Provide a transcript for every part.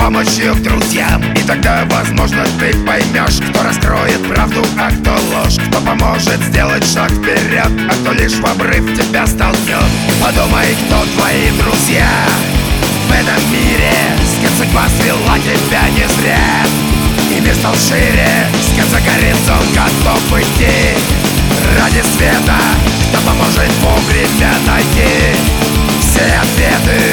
помочь их друзьям. И тогда, возможно, ты поймешь, кто раскроет правду, а кто ложь, кто поможет сделать шаг вперед, а кто лишь в обрыв тебя столкнет. Подумай, кто твои друзья в этом мире, с кем судьба свела тебя не зря. И мир стал шире, с кем за горизонт готов идти ради света, кто поможет вовремя найти все ответы.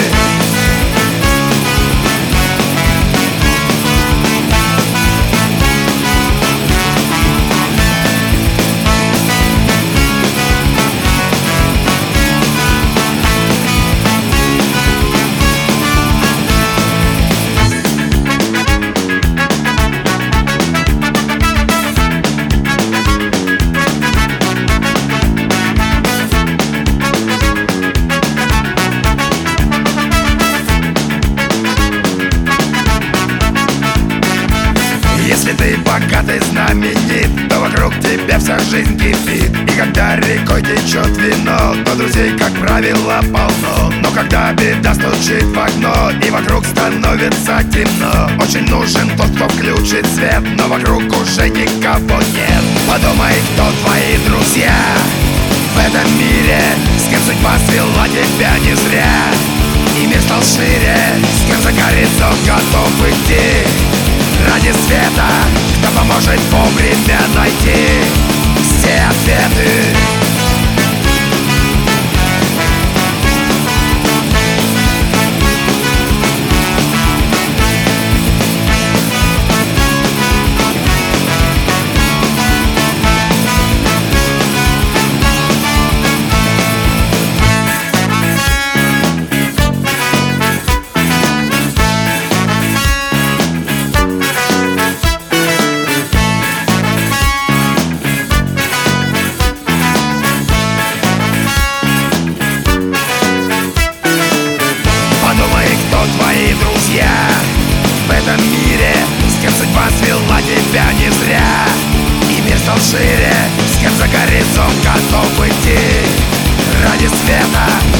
Если ты богатый, знаменит, то вокруг тебя вся жизнь кипит. И когда рекой течет вино, то друзей, как правило, полно. Но когда беда стучит в окно и вокруг становится темно, очень нужен тот, кто включит свет, но вокруг уже никого нет. Подумай, кто твои друзья в этом мире, с кем судьба свела тебя не зря. И мир стал шире, с кем за горизонт готов идти ради света, кто поможет вовремя найти все ответы. Твои друзья в этом мире, с кем судьба свела тебя не зря. И мир стал шире, с кем за горизонт готов идти ради света,